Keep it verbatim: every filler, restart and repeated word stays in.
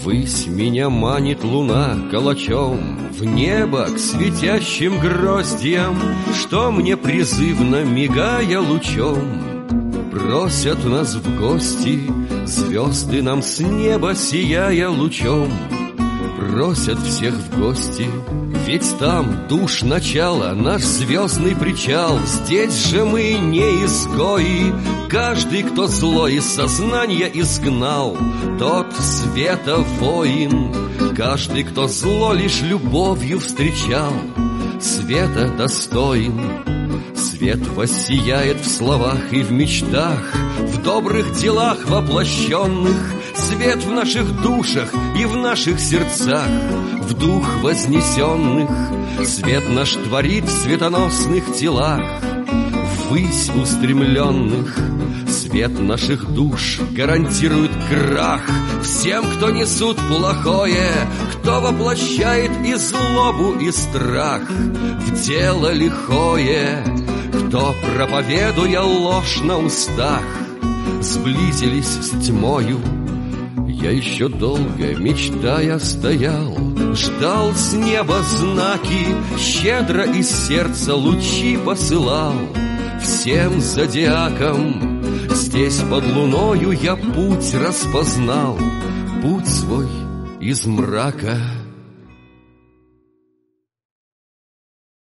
Ввысь меня манит луна калачом, в небо к светящим гроздьям, что мне призывно, мигая лучом, просят нас в гости. Звезды нам с неба, сияя лучом, просят всех в гости. Ведь там душ начала, наш звездный причал. Здесь же мы не изгои. Каждый, кто зло из сознания изгнал, тот света воин. Каждый, кто зло лишь любовью встречал, света достоин. Свет воссияет в словах и в мечтах, в добрых делах воплощенных. Свет в наших душах и в наших сердцах, в дух вознесенных. Свет наш творит в светоносных телах, ввысь устремленных. Свет наших душ гарантирует крах всем, кто несут плохое, кто воплощает и злобу, и страх в дело лихое, кто, проповедуя ложь на устах, сблизились с тьмою. Я еще долго, мечтая, стоял, ждал с неба знаки, щедро из сердца лучи посылал всем зодиакам. Здесь под луною я путь распознал, путь свой из мрака.